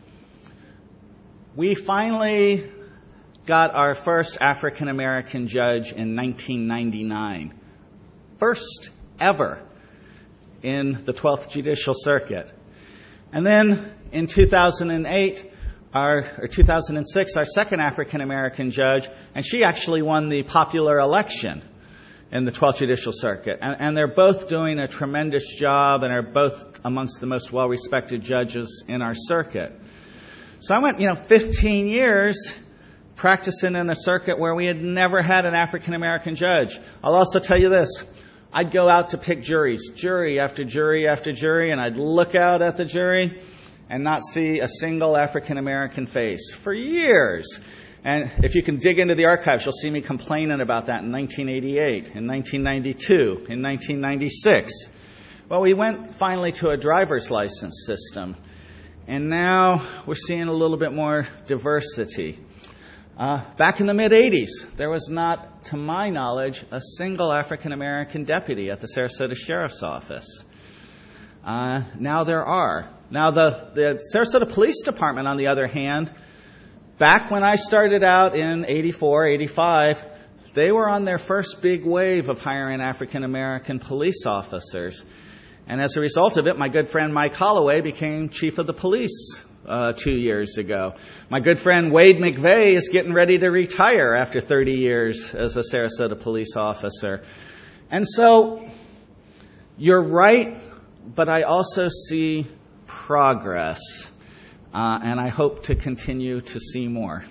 We finally got our first African American judge in nineteen ninety-nine. First ever in the twelfth Judicial Circuit. And then in two thousand eight, our, or two thousand six, our second African American judge, and she actually won the popular election in the twelfth Judicial Circuit. And, and they're both doing a tremendous job and are both amongst the most well-respected judges in our circuit. So I went, you know, fifteen years practicing in a circuit where we had never had an African American judge. I'll also tell you this. I'd go out to pick juries, jury after jury after jury, and I'd look out at the jury and not see a single African American face for years. And if you can dig into the archives, you'll see me complaining about that in nineteen eighty-eight, in nineteen ninety-two, in nineteen ninety-six. Well, we went finally to a driver's license system, and now we're seeing a little bit more diversity. Uh, back in the mid-eighties, there was not, to my knowledge, a single African American deputy at the Sarasota Sheriff's Office. Uh, now there are. Now the, the Sarasota Police Department, on the other hand, back when I started out in eighty-four, eighty-five, they were on their first big wave of hiring African American police officers. And as a result of it, my good friend Mike Holloway became chief of the police uh, two years ago. My good friend Wade McVeigh is getting ready to retire after thirty years as a Sarasota police officer. And so, you're right, but I also see progress. Uh, and I hope to continue to see more.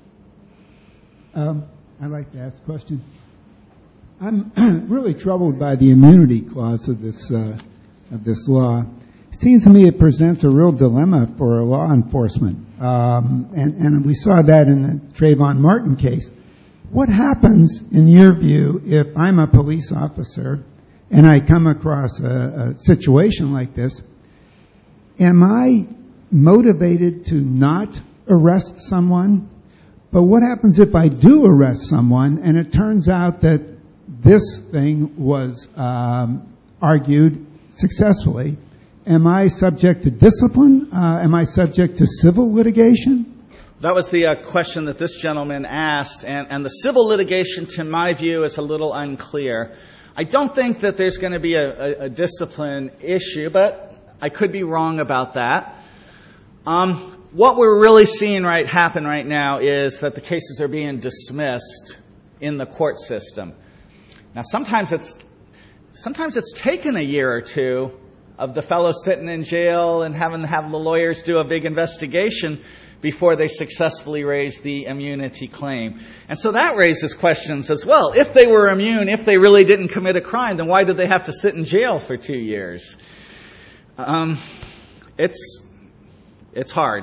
Um, I'd like to ask a question. I'm really troubled by the immunity clause of this uh, of this law. It seems to me it presents a real dilemma for law enforcement, um, and, and we saw that in the Trayvon Martin case. What happens, in your view, if I'm a police officer and I come across a, a situation like this? Am I motivated to not arrest someone? But what happens if I do arrest someone and it turns out that this thing was um, argued successfully? Am I subject to discipline? Uh, am I subject to civil litigation? That was the uh, question that this gentleman asked, and, and the civil litigation, to my view, is a little unclear. I don't think that there's going to be a, a, a discipline issue, but I could be wrong about that. Um, what we're really seeing right happen right now is that the cases are being dismissed in the court system. Now, sometimes it's sometimes it's taken a year or two of the fellow sitting in jail and having to have the lawyers do a big investigation before they successfully raise the immunity claim. And so that raises questions as well. If they were immune, if they really didn't commit a crime, then why did they have to sit in jail for two years? Um, it's it's hard.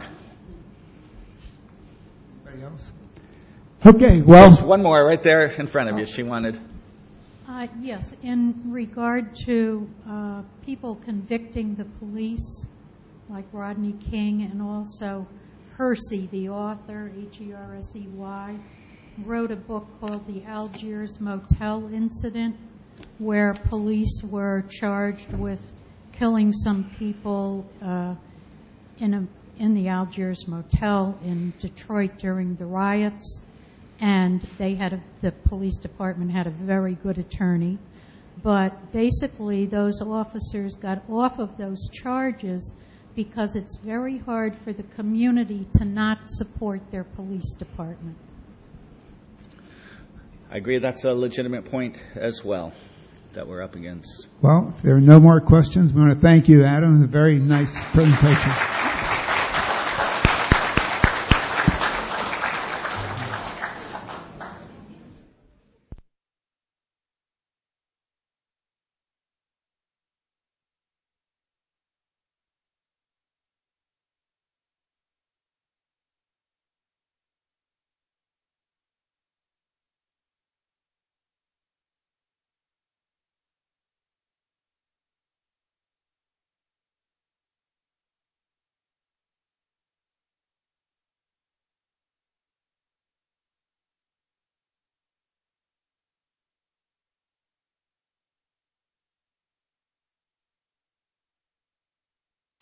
Anybody else? Okay, well, there's one more right there in front of you. She wanted. Uh, yes, in regard to uh, people convicting the police, like Rodney King, and also Hersey, the author, H E R S E Y, wrote a book called The Algiers Motel Incident, where police were charged with killing some people uh, in a in the Algiers Motel in Detroit during the riots. And they had a, the police department had a very good attorney. But basically, those officers got off of those charges because it's very hard for the community to not support their police department. I agree that's a legitimate point as well that we're up against. Well, if there are no more questions, we want to thank you, Adam. A very nice presentation.